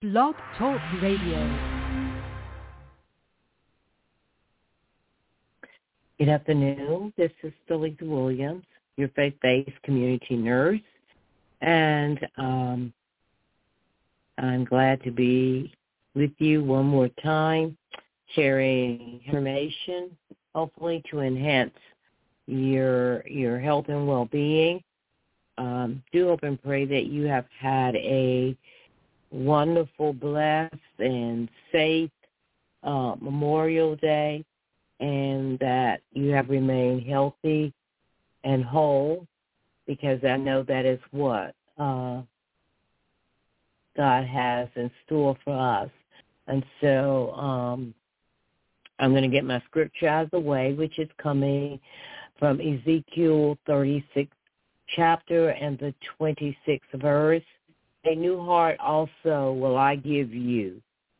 Blog Talk Radio. Good afternoon. This is Phyllis Williams, your faith-based community nurse, and I'm glad to be with you one more time, sharing information, hopefully to enhance your health and well-being. Do hope and pray that you have had a wonderful, blessed, and safe Memorial Day, and that you have remained healthy and whole, because I know that is what God has in store for us. And so I'm going to get my scripture out of the way, which is coming from Ezekiel 36 chapter and the 26th verse. A new heart also will I give you,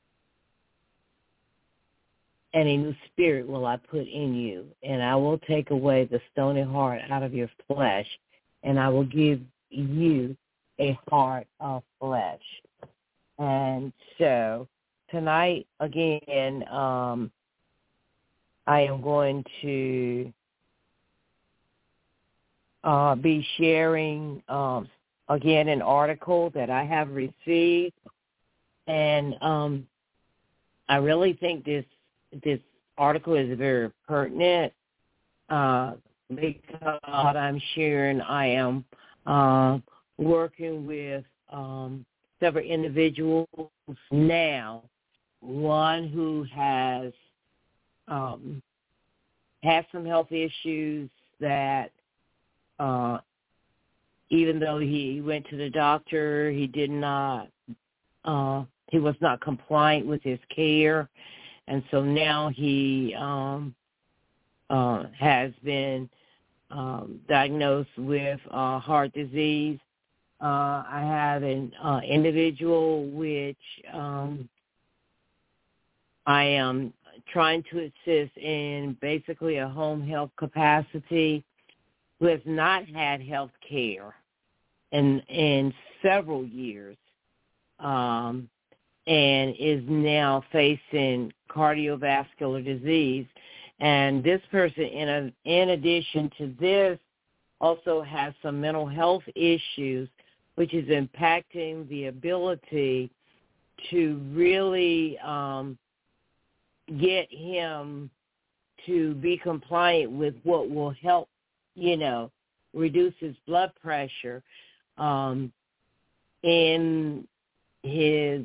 and a new spirit will I put in you, and I will take away the stony heart out of your flesh, and I will give you a heart of flesh. And so tonight, again, I am going to be sharing, again, an article that I have received, and I really think this article is very pertinent because I'm sharing I am working with several individuals now, one who has had some health issues that even though he went to the doctor, he was not compliant with his care. And so now he has been diagnosed with heart disease. I have an individual which I am trying to assist in basically a home health capacity, who has not had health care in several years, and is now facing cardiovascular disease. And this person, in addition to this, also has some mental health issues, which is impacting the ability to really get him to be compliant with what will help, reduce his blood pressure in his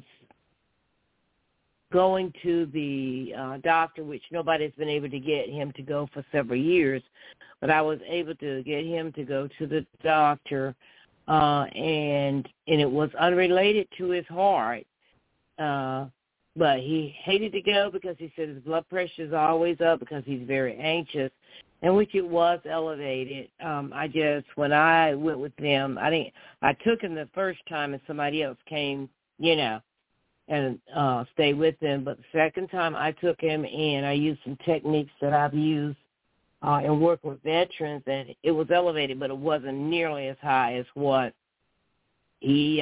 going to the doctor, which nobody's been able to get him to go for several years. But I was able to get him to go to the doctor, and it was unrelated to his heart. But he hated to go because he said his blood pressure is always up because he's very anxious, and which it was elevated. When I went with them, I took him the first time and somebody else came, and stayed with him. But the second time I took him in, I used some techniques that I've used and work with veterans, and it was elevated, but it wasn't nearly as high as what he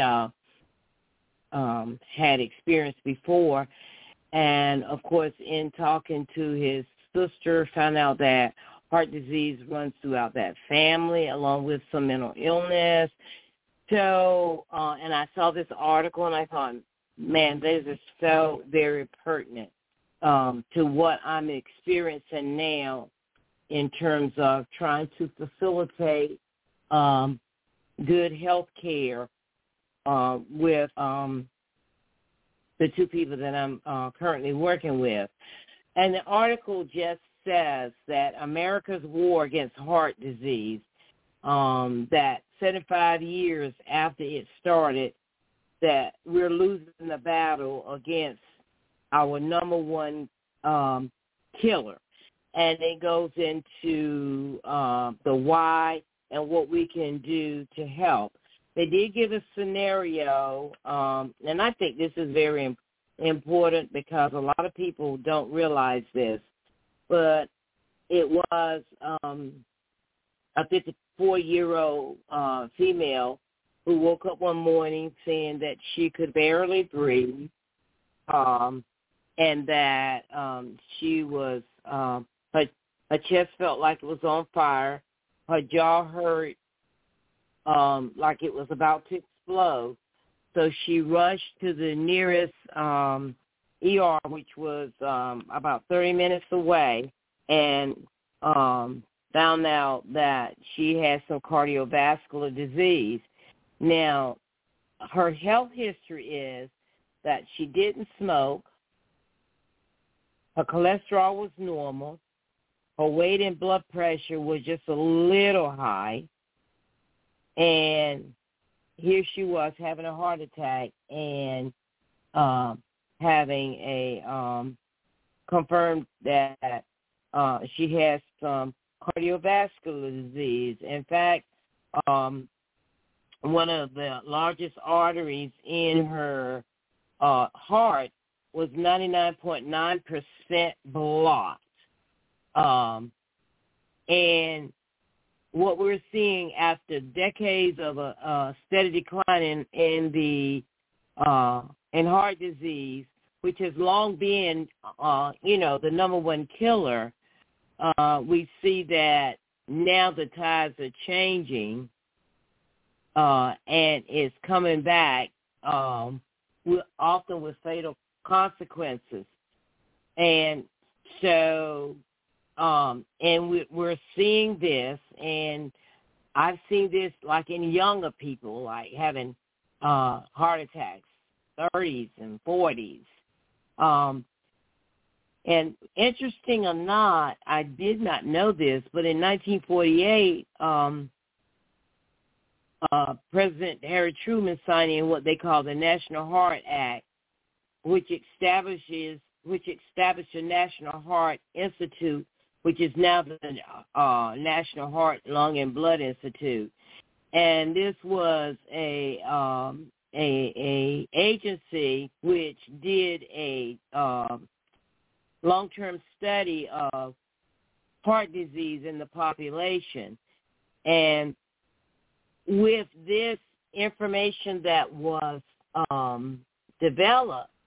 had experienced before. And, of course, in talking to his sister, found out that heart disease runs throughout that family, along with some mental illness. So, and I saw this article, and I thought, man, this is so very pertinent to what I'm experiencing now in terms of trying to facilitate good health care with the two people that I'm currently working with. And the article just says that America's war against heart disease, that 75 years after it started, that we're losing the battle against our number one killer. And it goes into the why and what we can do to help. They did give a scenario, and I think this is very important because a lot of people don't realize this, but it was a 54-year-old female who woke up one morning saying that she could barely breathe, and that she was her chest felt like it was on fire, her jaw hurt like it was about to explode. So she rushed to the nearest ER, which was about 30 minutes away, and found out that she had some cardiovascular disease. Now, her health history is that she didn't smoke, her cholesterol was normal, her weight and blood pressure was just a little high, and here she was having a heart attack and having a confirmed that she has some cardiovascular disease. In fact, one of the largest arteries in her heart was 99.9% blocked. And what we're seeing after decades of a steady decline in heart disease, which has long been, the number one killer, we see that now the tides are changing, and it's coming back, often with fatal consequences. And so, and we're seeing this, and I've seen this like in younger people, like having heart attacks, 30s and 40s. And interesting or not, I did not know this, but in 1948, President Harry Truman signed in what they call the National Heart Act, which established the National Heart Institute, which is now the National Heart, Lung, and Blood Institute. And this was a agency which did a long-term study of heart disease in the population. And with this information that was developed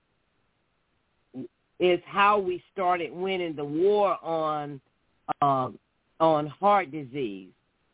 is how we started winning the war on heart disease.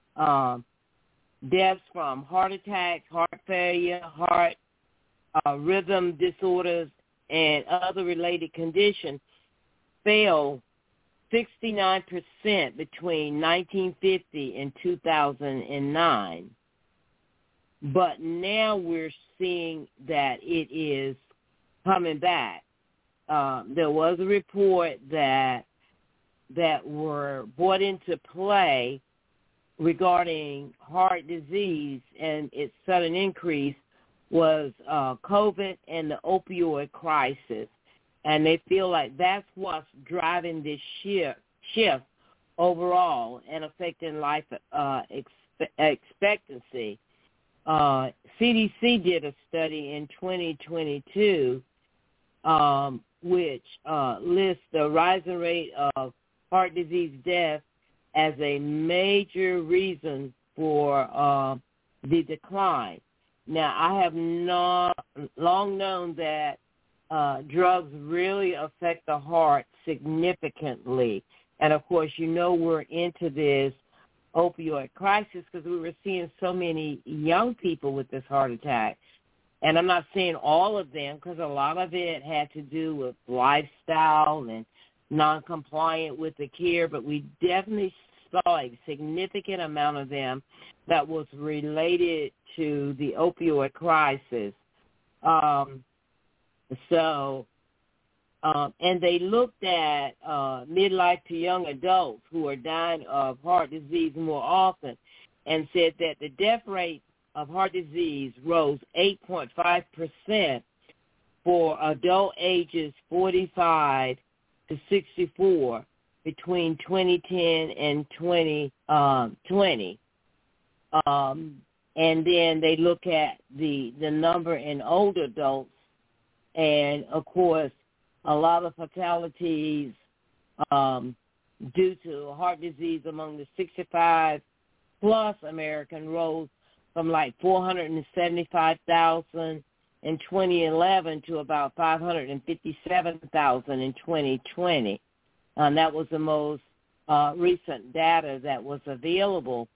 Deaths from heart attacks, heart failure, heart rhythm disorders, and other related conditions fell 69% between 1950 and 2009. But now we're seeing that it is coming back. There was a report that were brought into play regarding heart disease, and its sudden increase was COVID and the opioid crisis. And they feel like that's what's driving this shift overall and affecting life expectancy. CDC did a study in 2022 which lists the rising rate of heart disease death as a major reason for the decline. Now, I have long known that drugs really affect the heart significantly. And, of course, we're into this opioid crisis because we were seeing so many young people with this heart attack. And I'm not saying all of them because a lot of it had to do with lifestyle and non-compliant with the care, but we definitely saw a significant amount of them that was related to the opioid crisis. And they looked at midlife to young adults who are dying of heart disease more often and said that the death rate of heart disease rose 8.5% for adult ages 45 to 64 between 2010 and 2020. And then they look at the number in older adults, and, of course, a lot of fatalities due to heart disease among the 65-plus American rose from like 475,000 in 2011 to about 557,000 in 2020. That was the most recent data that was available.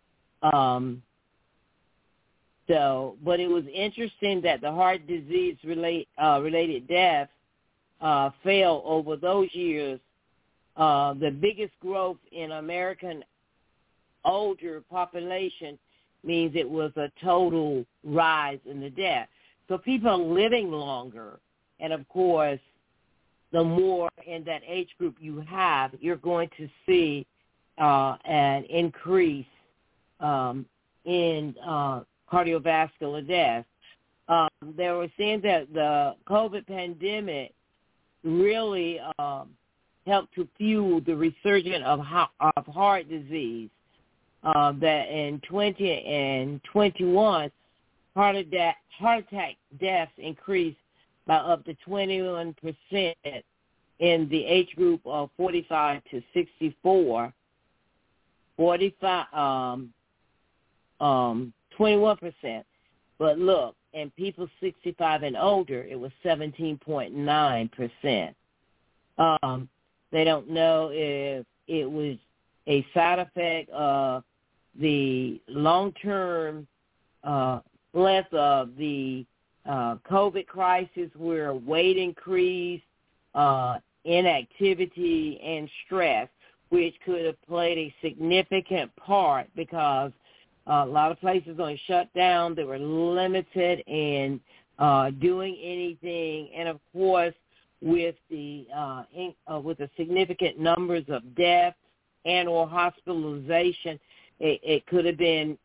But it was interesting that the heart disease related deaths fell over those years. The biggest growth in American older population means it was a total rise in the death. So people are living longer, and of course, the more in that age group you have, you're going to see an increase in cardiovascular death. They were saying that the COVID pandemic really helped to fuel the resurgence of heart disease. That in 20 and 21, heart attack deaths increased by up to 21% in the age group of 45 to 64. 21%. But look, in people 65 and older, it was 17.9%. They don't know if it was a side effect of the long-term length of the COVID crisis, where weight increase, inactivity, and stress, which could have played a significant part because a lot of places only shut down. They were limited in doing anything, and of course, with the significant numbers of deaths and or hospitalization, it could have been,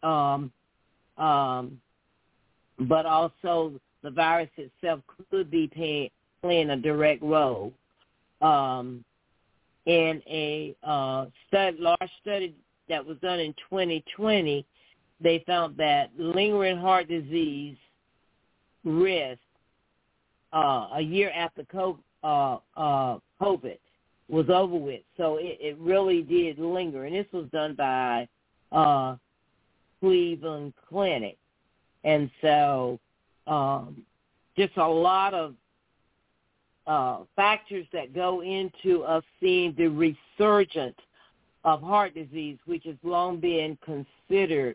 but also the virus itself could be playing a direct role. In a large study that was done in 2020, they found that lingering heart disease risk a year after COVID was over with. So it really did linger. And this was done by Cleveland Clinic. And so just a lot of factors that go into us seeing the resurgence of heart disease, which has long been considered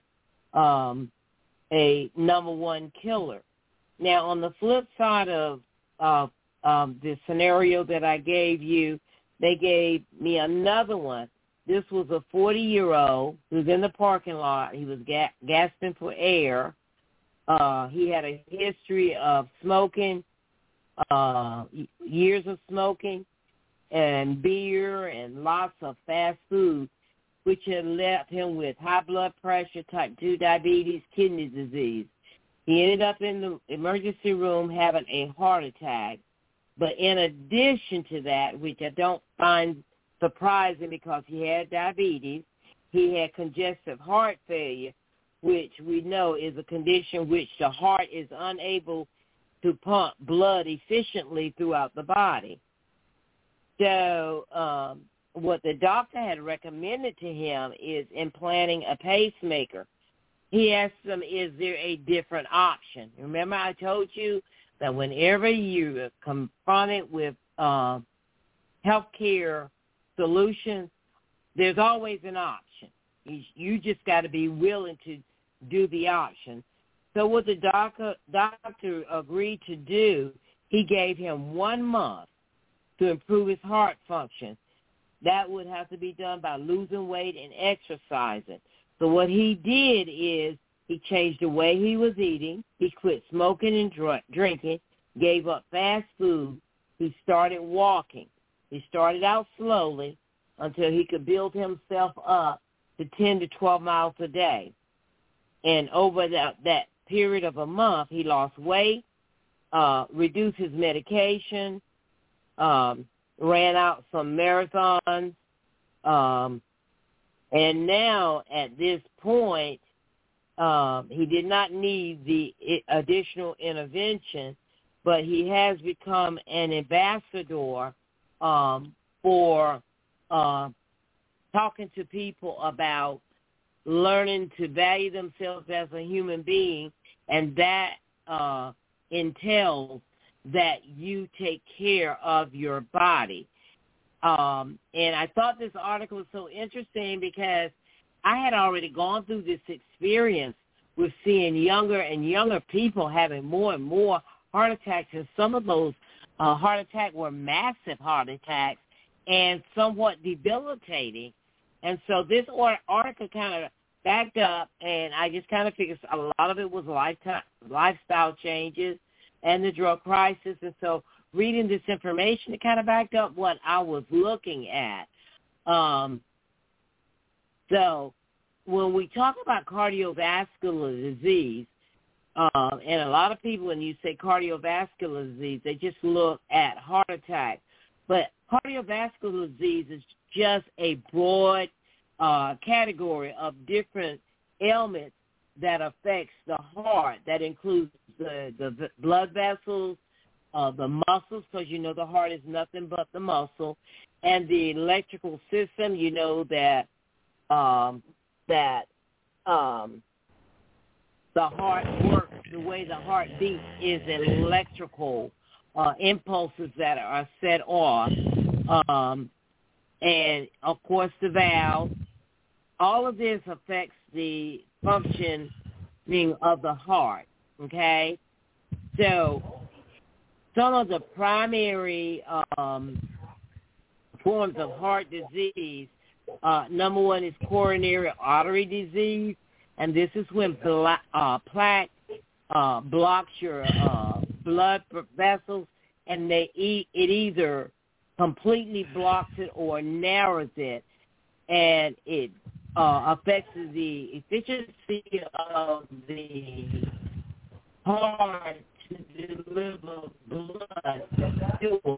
a number one killer. Now, on the flip side of the scenario that I gave you, they gave me another one. This was a 40-year-old who was in the parking lot. He was gasping for air. He had a history of smoking, years of smoking, and beer and lots of fast food, which had left him with high blood pressure, type 2 diabetes, kidney disease. He ended up in the emergency room having a heart attack. But in addition to that, which I don't find surprising because he had diabetes, he had congestive heart failure, which we know is a condition which the heart is unable to pump blood efficiently throughout the body. So what the doctor had recommended to him is implanting a pacemaker. He asked him, is there a different option? Remember I told you that whenever you're confronted with healthcare solutions, there's always an option. You just got to be willing to do the option. So what the doctor agreed to do, he gave him 1 month to improve his heart function. That would have to be done by losing weight and exercising. So what he did is he changed the way he was eating. He quit smoking and drinking, gave up fast food. He started walking. He started out slowly until he could build himself up to 10 to 12 miles a day. And over that period of a month, he lost weight, reduced his medication, ran out some marathons, and now at this point, he did not need the additional intervention, but he has become an ambassador for talking to people about learning to value themselves as a human being, and that entails that you take care of your body. And I thought this article was so interesting because I had already gone through this experience with seeing younger and younger people having more and more heart attacks, and some of those heart attacks were massive heart attacks and somewhat debilitating. And so this article kind of backed up, and I just kind of figured a lot of it was lifestyle changes and the drug crisis. And so reading this information, it kind of backed up what I was looking at. So when we talk about cardiovascular disease, and a lot of people, when you say cardiovascular disease, they just look at heart attack. But cardiovascular disease is just a broad category of different ailments that affects the heart. That includes the blood vessels, the muscles, because you know the heart is nothing but the muscle, and the electrical system. You know that the heart works, the way the heart beats is electrical impulses that are set off. And, of course, the valves. All of this affects the functioning of the heart, okay? So some of the primary forms of heart disease, number one is coronary artery disease, and this is when plaque blocks your blood vessels, and it either completely blocks it or narrows it, and it affects the efficiency of the heart to deliver blood to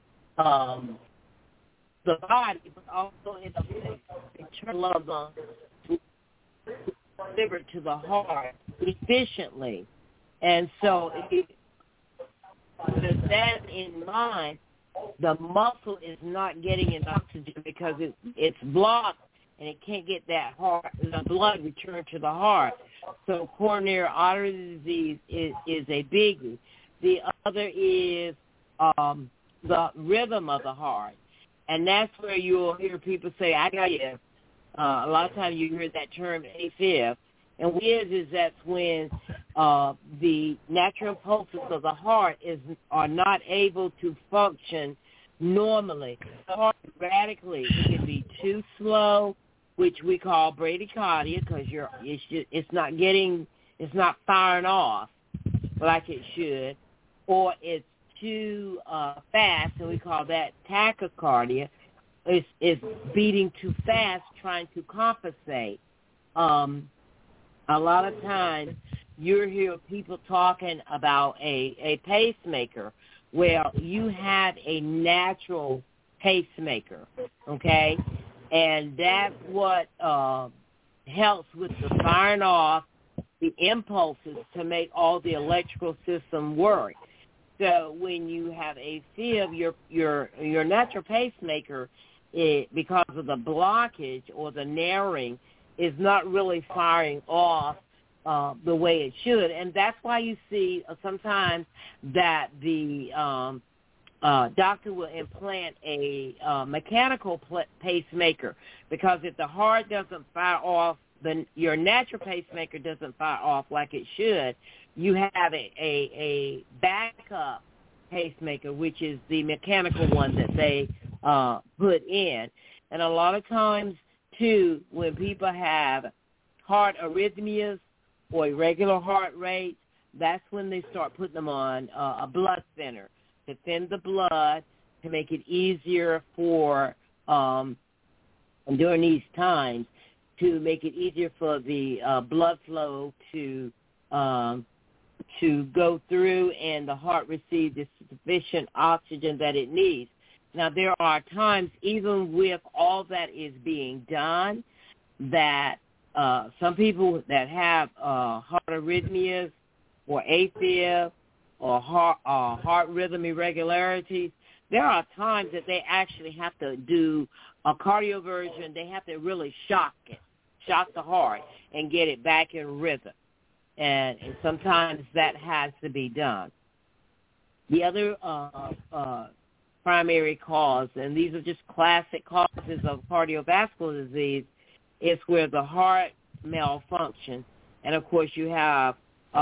the body, but also it affects the blood to deliver to the heart efficiently. And so with that in mind, the muscle is not getting enough oxygen because it's blocked and it can't get the blood returned to the heart. So coronary artery disease is a biggie. The other is the rhythm of the heart. And that's where you'll hear people say, I got you. A lot of times you hear that term AFib. And what it is that's when the natural pulses of the heart are not able to function normally. The heart radically, it can be too slow, which we call bradycardia, because it's not firing off like it should, or it's too fast, and we call that tachycardia. It's beating too fast, trying to compensate. A lot of times you hear people talking about a pacemaker. Well, you have a natural pacemaker, okay? And that's what helps with the firing off the impulses to make all the electrical system work. So when you have AFib, your natural pacemaker, because of the blockage or the narrowing, is not really firing off the way it should. And that's why you see sometimes that the doctor will implant a mechanical pacemaker, because if the heart doesn't fire off, your natural pacemaker doesn't fire off like it should, you have a backup pacemaker, which is the mechanical one that they put in. And a lot of times, too, when people have heart arrhythmias or irregular heart rates, that's when they start putting them on a blood thinner to thin the blood, to make it easier for, during these times, to make it easier for the blood flow to go through and the heart receive the sufficient oxygen that it needs. Now, there are times, even with all that is being done, that some people that have heart arrhythmias or AFib or heart rhythm irregularities, there are times that they actually have to do a cardioversion. They have to really shock it, shock the heart and get it back in rhythm. And sometimes that has to be done. The other primary cause, and these are just classic causes of cardiovascular disease, is where the heart malfunctions. And, of course, you have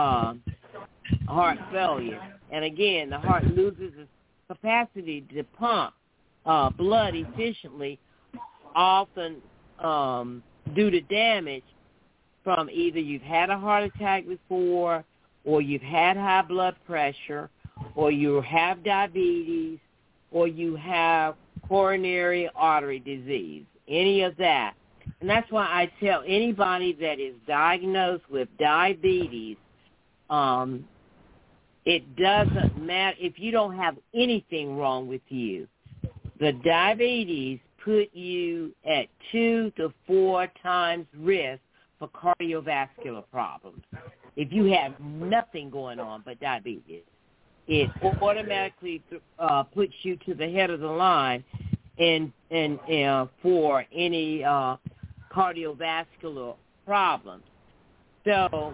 heart failure. And, again, the heart loses its capacity to pump blood efficiently, often due to damage from either you've had a heart attack before, or you've had high blood pressure, or you have diabetes, or you have coronary artery disease, any of that. And that's why I tell anybody that is diagnosed with diabetes, it doesn't matter if you don't have anything wrong with you. The diabetes put you at 2 to 4 times risk for cardiovascular problems. If you have nothing going on but diabetes, it automatically puts you to the head of the line and for any cardiovascular problems. So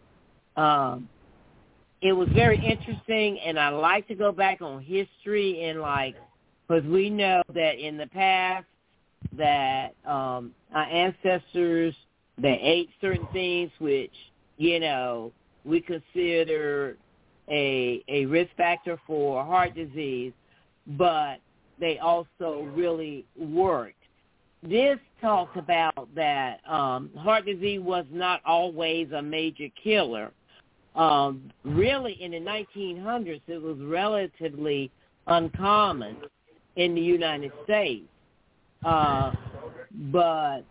it was very interesting, and I like to go back on history and because we know that in the past that our ancestors, they ate certain things which, we consider a risk factor for heart disease, but they also really worked. This talks about that heart disease was not always a major killer. Really, in the 1900s, it was relatively uncommon in the United States. But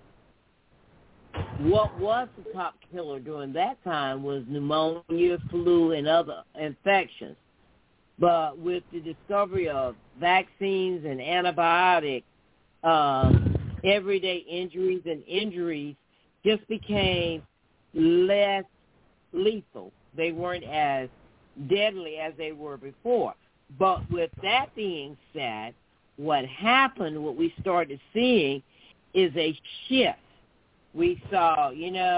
what was the top killer during that time was pneumonia, flu, and other infections. But with the discovery of vaccines and antibiotics, everyday injuries just became less lethal. They weren't as deadly as they were before. But with that being said, what we started seeing is a shift. We saw,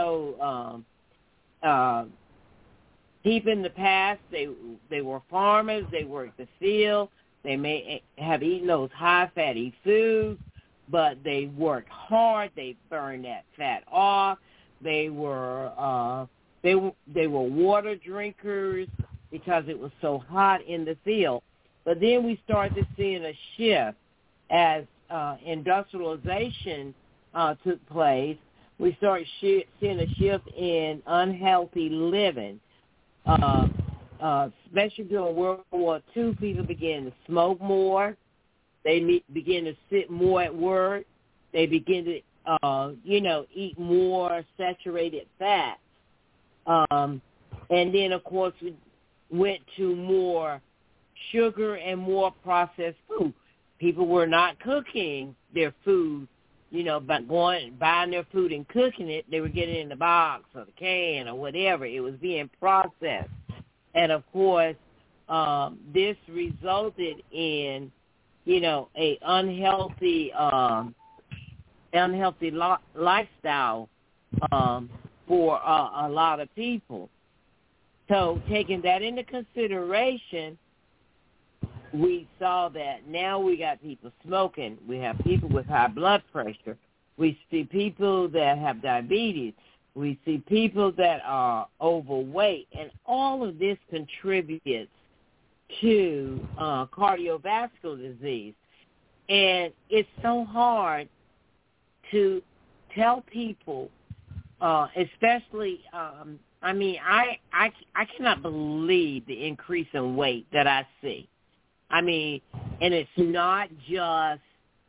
people in the past, they were farmers, they worked the field, they may have eaten those high fatty foods, but they worked hard, they burned that fat off, they were water drinkers because it was so hot in the field. But then we started seeing a shift as industrialization took place. We started seeing a shift in unhealthy living. Especially during World War II, people began to smoke more. They began to sit more at work. They began to, eat more saturated fats. And then, of course, we went to more sugar and more processed food. People were not cooking their food, by buying their food and cooking it. They were getting it in the box or the can or whatever. It was being processed. And, of course, this resulted in, a unhealthy lifestyle for a lot of people. So taking that into consideration, we saw that now we got people smoking. We have people with high blood pressure. We see people that have diabetes. We see people that are overweight. And all of this contributes to cardiovascular disease. And it's so hard to tell people, especially, I cannot believe the increase in weight that I see. And it's not just,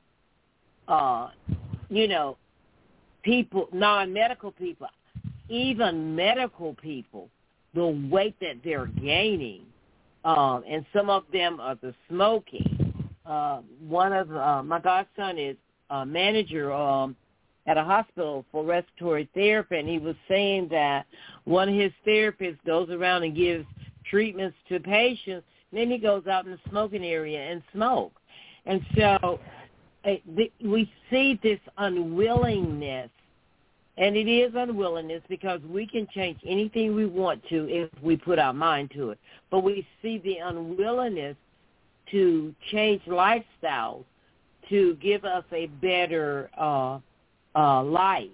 people, non-medical people, even medical people, the weight that they're gaining, and some of them are the smoking. One of my godson is a manager at a hospital for respiratory therapy, and he was saying that one of his therapists goes around and gives treatments to patients, and then he goes out in the smoking area and smokes. And so we see this unwillingness And it is unwillingness because we can change anything we want to if we put our mind to it. But we see the unwillingness to change lifestyles to give us a better life,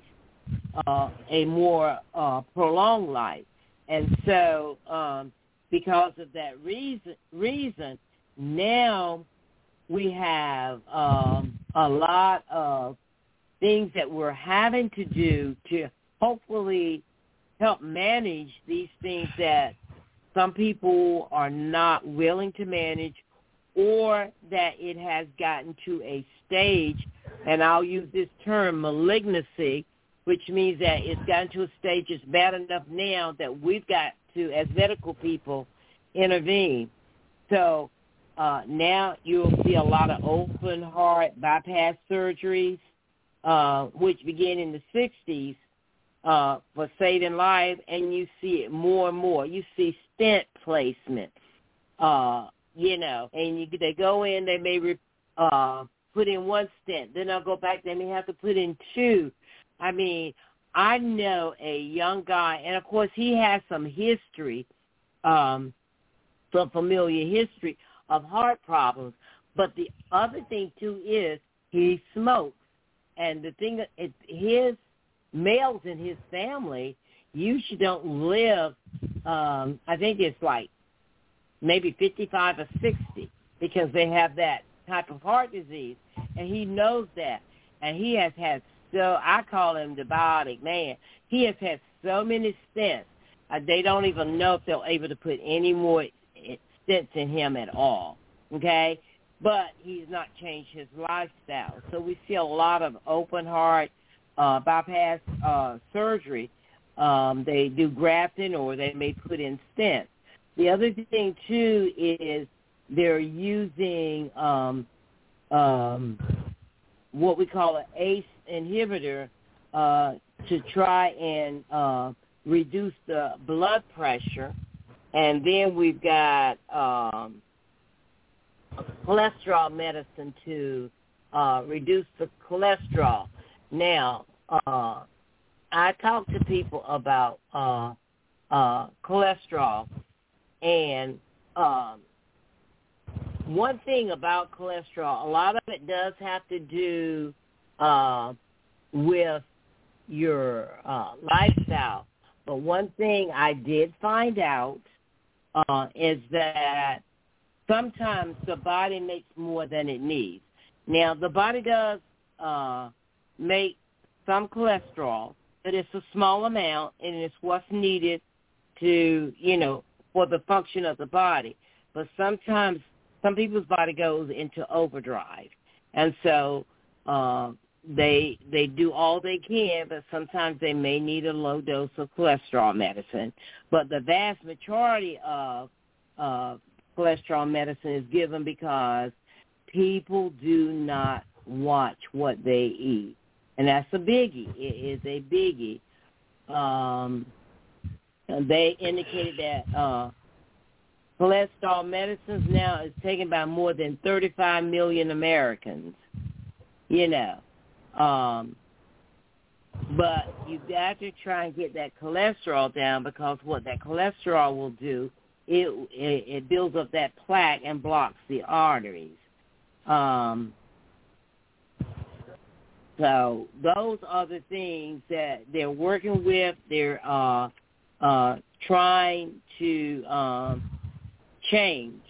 a more prolonged life. And so because of that reason, now we have a lot of things that we're having to do to hopefully help manage these things that some people are not willing to manage, or that it has gotten to a stage, and I'll use this term, malignancy, which means that it's gotten to a stage it's bad enough now that we've got to, as medical people, intervene. So now you'll see a lot of open heart bypass surgeries, which began in the 60s for saving lives, and you see it more and more. You see stent placement, and they go in, they may put in one stent, then they'll go back, they may have to put in two. I mean, I know a young guy, and of course he has some history, some familiar history of heart problems, but the other thing too is he smokes. And the thing that his males in his family usually don't live, I think it's like maybe 55 or 60 because they have that type of heart disease. And he knows that. And he has had I call him the biotic man. He has had so many stents. They don't even know if they're able to put any more stents in him at all, okay? But he's not changed his lifestyle. So we see a lot of open heart bypass surgery. They do grafting, or they may put in stents. The other thing, too, is they're using what we call an ACE inhibitor to try and reduce the blood pressure. And then we've got cholesterol medicine to reduce the cholesterol. Now, I talk to people about cholesterol, and one thing about cholesterol, a lot of it does have to do with your lifestyle. But one thing I did find out is that sometimes the body makes more than it needs. Now, the body does make some cholesterol, but it's a small amount, and it's what's needed to, for the function of the body. But sometimes some people's body goes into overdrive, and so they do all they can, but sometimes they may need a low dose of cholesterol medicine. But the vast majority of cholesterol medicine is given because people do not watch what they eat. And that's a biggie. It is a biggie. They indicated that cholesterol medicines now is taken by more than 35 million Americans, But you got to try and get that cholesterol down, because what that cholesterol will do, it builds up that plaque and blocks the arteries. So those are the things that they're working with. They're trying to change.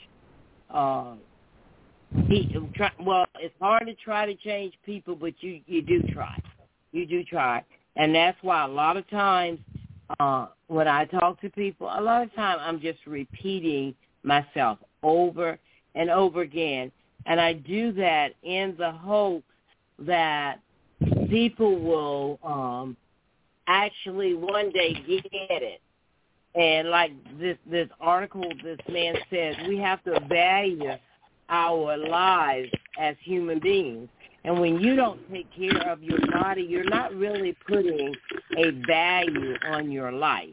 It's hard to try to change people, but you do try. You do try. And that's why a lot of times when I talk to people, a lot of times I'm just repeating myself over and over again. And I do that in the hopes that people will actually one day get it. And like this article, this man says, we have to value our lives as human beings. And when you don't take care of your body, you're not really putting a value on your life.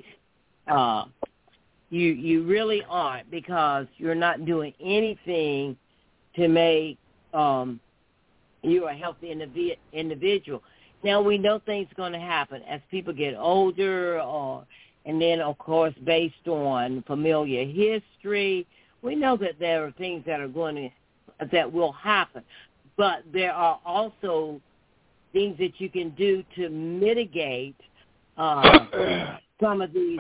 You really aren't, because you're not doing anything to make you a healthy individual. Now, we know things are going to happen as people get older, and then, of course, based on familiar history, we know that there are things that will happen. But there are also things that you can do to mitigate some of these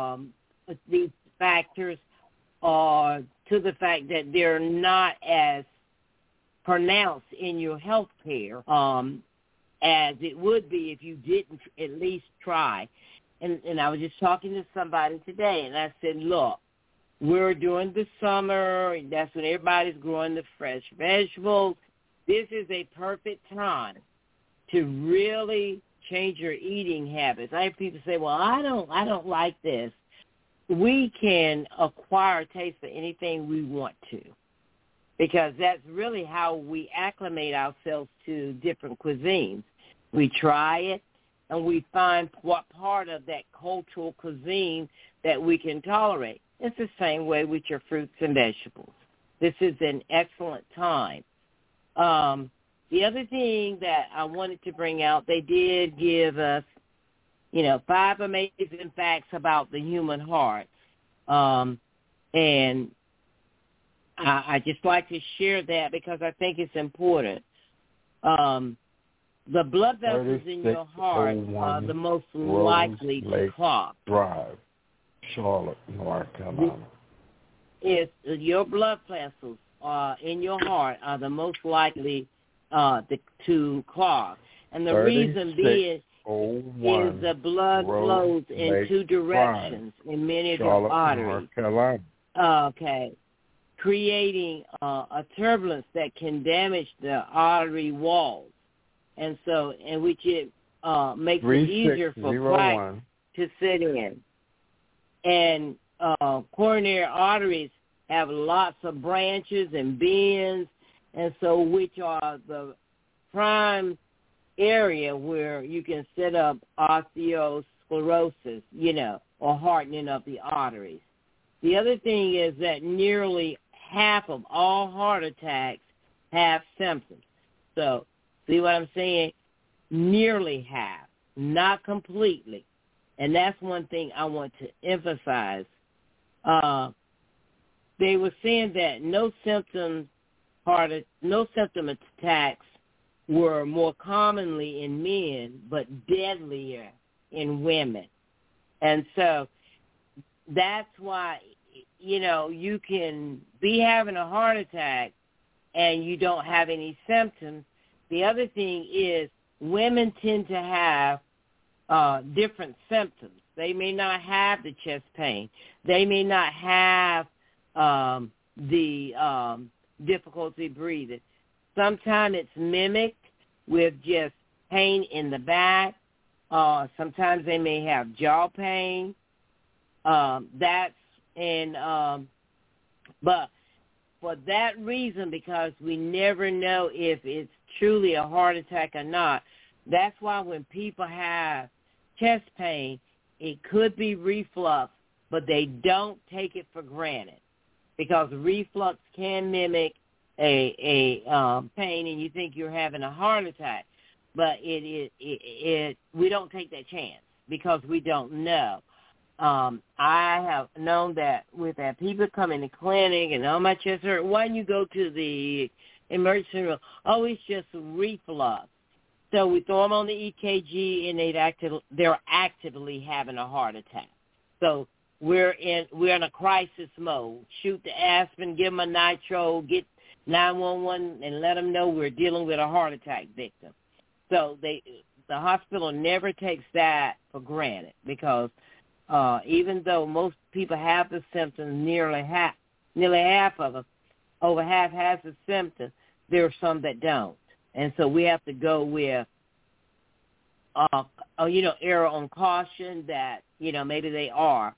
factors, to the fact that they're not as pronounced in your health care as it would be if you didn't at least try. And I was just talking to somebody today, and I said, look, we're during the summer, and that's when everybody's growing the fresh vegetables. This is a perfect time to really change your eating habits. I have people say, well, I don't like this. We can acquire a taste for anything we want to, because that's really how we acclimate ourselves to different cuisines. We try it, and we find what part of that cultural cuisine that we can tolerate. It's the same way with your fruits and vegetables. This is an excellent time. The other thing that I wanted to bring out, they did give us, 5 amazing facts about the human heart. And I just like to share that because I think it's important. The blood vessels in your heart are the most likely to clog. Drive, Charlotte, North Carolina. Your blood vessels in your heart are the most likely to clog. And the reason being is the blood flows in two directions in many of your arteries. Okay. Creating a turbulence that can damage the artery walls. And which it makes it easier for plaque to sit in. And coronary arteries have lots of branches and bends, and so which are the prime area where you can set up osteosclerosis, or hardening of the arteries. The other thing is that nearly half of all heart attacks have symptoms. So, see what I'm saying? Nearly half, not completely. And that's one thing I want to emphasize. They were saying that no symptom attacks were more commonly in men, but deadlier in women. And so that's why, you can be having a heart attack and you don't have any symptoms. The other thing is women tend to have different symptoms. They may not have the chest pain. They may not have the difficulty breathing. Sometimes it's mimicked with just pain in the back. Sometimes they may have jaw pain. But for that reason, because we never know if it's truly a heart attack or not, that's why when people have chest pain, it could be reflux, but they don't take it for granted, because reflux can mimic a pain, and you think you're having a heart attack, but we don't take that chance because we don't know. I have known that with that people come in the clinic and my chest hurt. Why don't you go to the emergency room? Oh, it's just reflux. So we throw them on the EKG, and they're actively having a heart attack. So we're in a crisis mode. Shoot the aspirin, give them a nitro, get 911, and let them know we're dealing with a heart attack victim. So the hospital never takes that for granted, because even though most people have the symptoms, nearly half of them, over half has the symptoms, there are some that don't. And so we have to go with, error on caution that, maybe they are.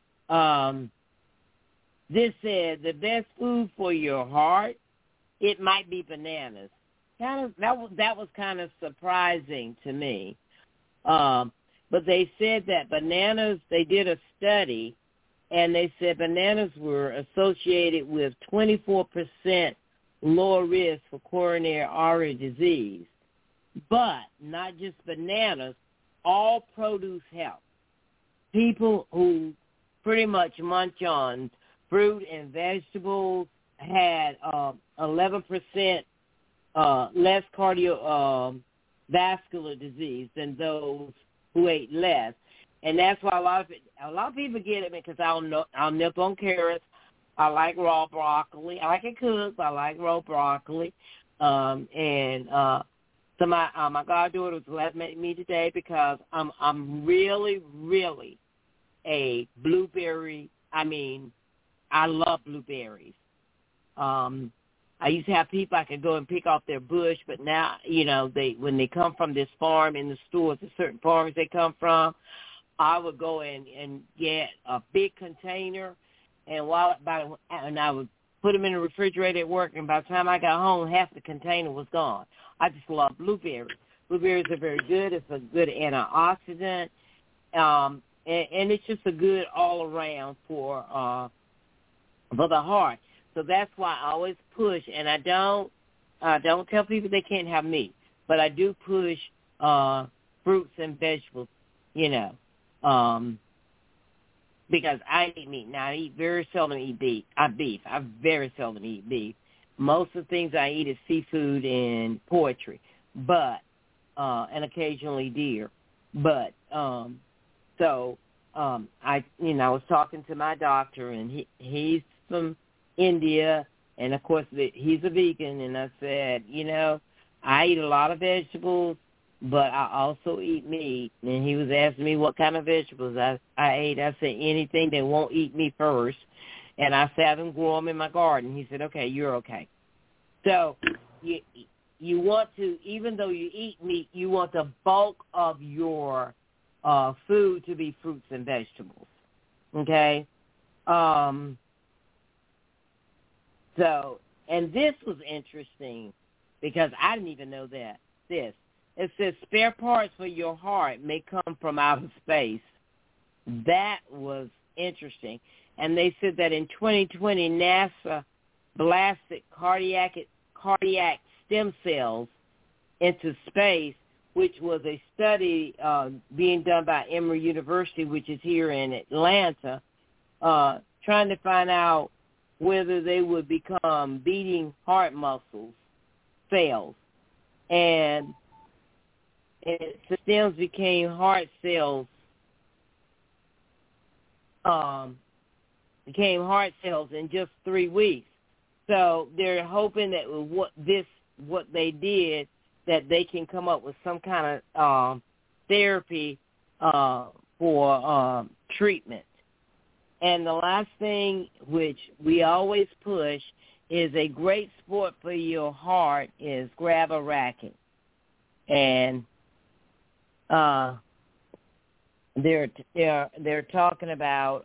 This said, the best food for your heart, it might be bananas. That was kind of surprising to me. But they said that bananas, they did a study, and they said bananas were associated with 24% lower risk for coronary artery disease. but not just bananas, all produce helps. People who pretty much munch on fruit and vegetables had 11% less cardiovascular disease than those who ate less. And that's why a lot of people get it because I'll nip on carrots. I like raw broccoli. I like it cooked, but I like raw broccoli. So my goddaughter was laughing at me today because I'm really, really a blueberry. I mean, I love blueberries. I used to have people I could go and pick off their bush, but now, when they come from this farm in the stores, the certain farms they come from, I would go and get a big container, and I would put them in the refrigerator at work, and by the time I got home, half the container was gone. I just love blueberries. Blueberries are very good. It's a good antioxidant, and it's just a good all-around for the heart. So that's why I always push, and I don't tell people they can't have meat, but I do push fruits and vegetables, because I eat meat. Now, I very seldom eat beef. I very seldom eat beef. Most of the things I eat is seafood and poultry, but and occasionally deer. But I was talking to my doctor, and he's from India, and of course he's a vegan. And I said, I eat a lot of vegetables, but I also eat meat. And he was asking me what kind of vegetables I ate. I said anything that won't eat me first. And I said I didn't grow them in my garden. He said, okay, you're okay. So you want to, even though you eat meat, you want the bulk of your food to be fruits and vegetables. Okay? And this was interesting because I didn't even know that. It says spare parts for your heart may come from outer space. That was interesting. And they said that in 2020, NASA blasted cardiac stem cells into space, which was a study being done by Emory University, which is here in Atlanta, trying to find out whether they would become beating heart muscles cells. And the stems became heart cells. Became heart cells in just 3 weeks. So they're hoping that what they did, that they can come up with some kind of therapy for treatment. And the last thing, which we always push, is a great sport for your heart is grab a racket. And they're talking about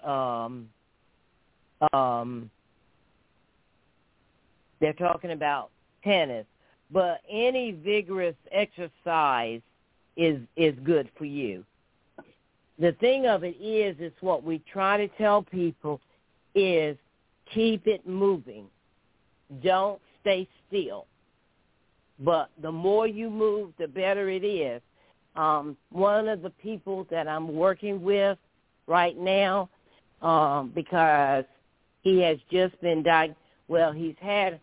tennis, but any vigorous exercise is good for you. The thing of it is what we try to tell people is keep it moving. Don't stay still. But the more you move, the better it is. One of the people that I'm working with right now, because he has just been he's had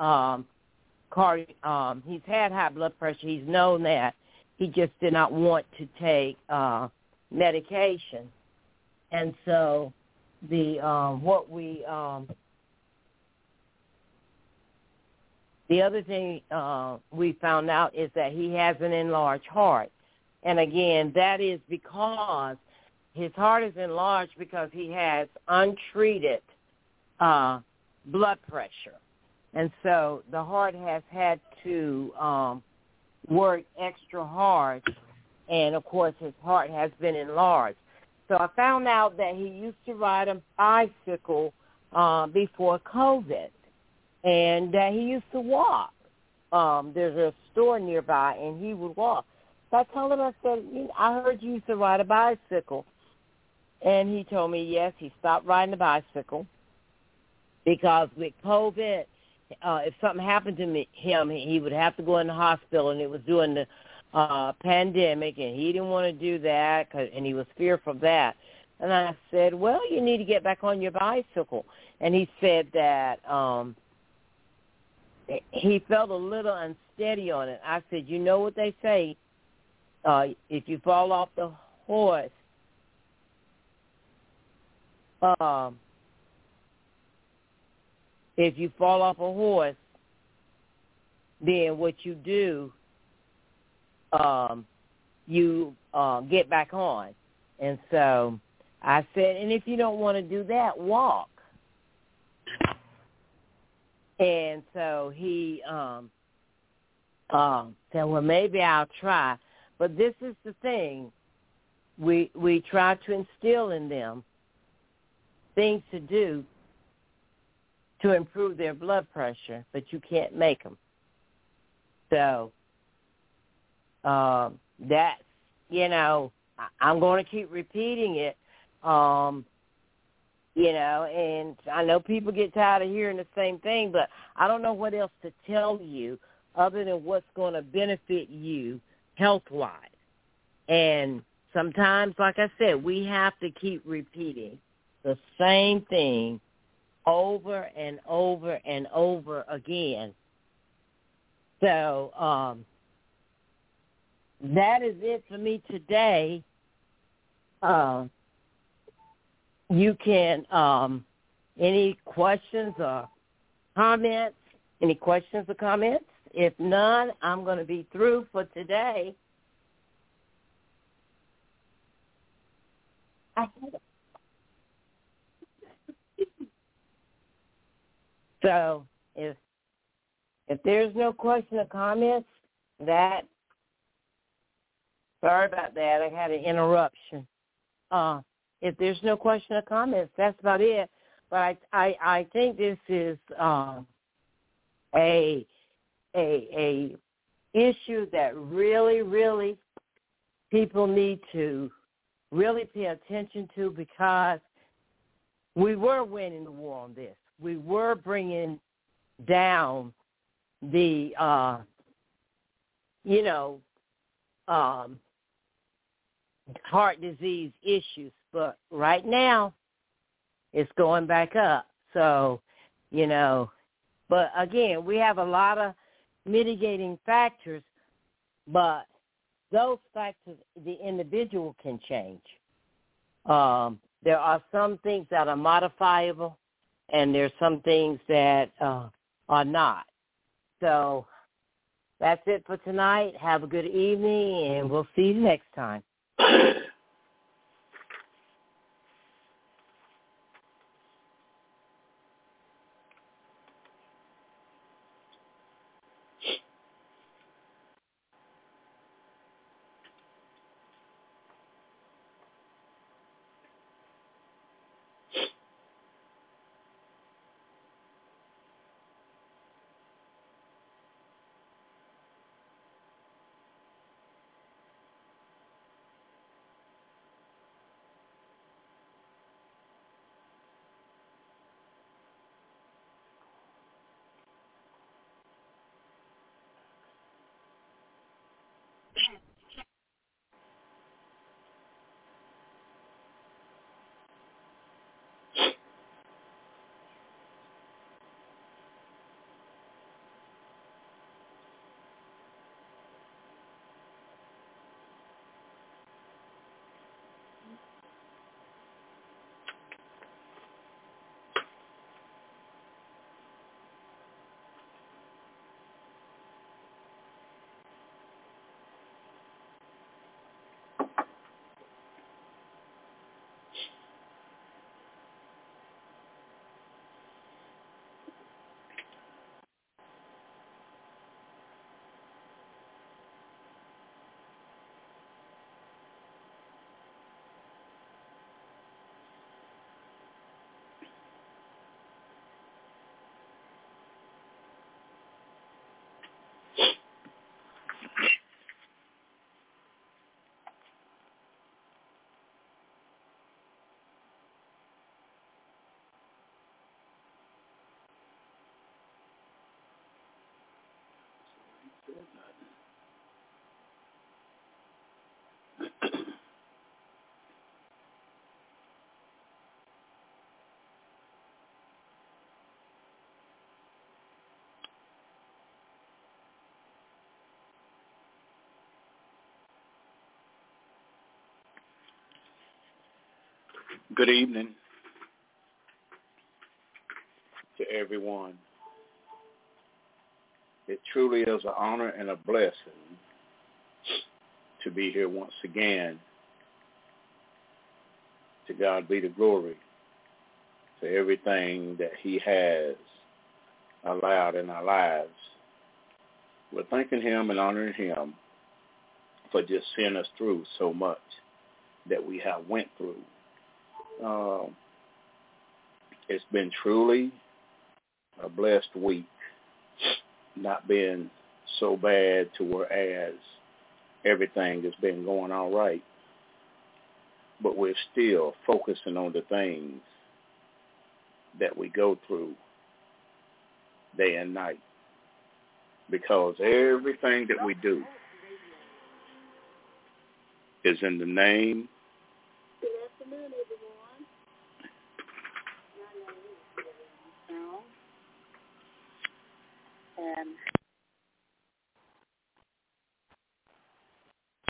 he's had high blood pressure. He's known that. He just did not want to take medication. And so the other thing we found out is that he has an enlarged heart. And again, that is because his heart is enlarged because he has untreated blood pressure. And so the heart has had to work extra hard, and, of course, his heart has been enlarged. So I found out that he used to ride a bicycle before COVID, and that he used to walk. There's a store nearby, and he would walk. So I told him, I said, I heard you used to ride a bicycle. And he told me, yes, he stopped riding the bicycle because with COVID, if something happened to him, he would have to go in the hospital, and it was during pandemic, and he didn't want to do that, and he was fearful of that. And I said, well, you need to get back on your bicycle. And he said that he felt a little unsteady on it. I said, you know what they say, if you fall off the horse, if you fall off a horse, then what you do, you get back on. And so I said, and if you don't want to do that, walk. And so he said, well, maybe I'll try. But this is the thing. We try to instill in them things to do to improve their blood pressure, but you can't make them. So that's, I'm going to keep repeating it, and I know people get tired of hearing the same thing, but I don't know what else to tell you other than what's going to benefit you health-wise. And sometimes, like I said, we have to keep repeating the same thing over and over and over again. So that is it for me today. You can, any questions or comments? Any questions or comments? If none, I'm going to be through for today. So if there's no question or comments, sorry about that. I had an interruption. If there's no question or comments, that's about it. But I think this is a issue that really, really people need to really pay attention to, because we were winning the war on this. We were bringing down the, heart disease issues. But right now, it's going back up. So, but again, we have a lot of mitigating factors, but those factors the individual can change. There are some things that are modifiable, and there's some things that are not. So that's it for tonight. Have a good evening, and we'll see you next time. Good evening to everyone. It truly is an honor and a blessing to be here once again. To God be the glory for everything that he has allowed in our lives. We're thanking him and honoring him for just seeing us through so much that we have went through. It's been truly a blessed week, not being so bad to whereas everything has been going all right. But we're still focusing on the things that we go through day and night. Because everything that we do is in the name. Good afternoon, everyone. My name is Sylvia Brown, and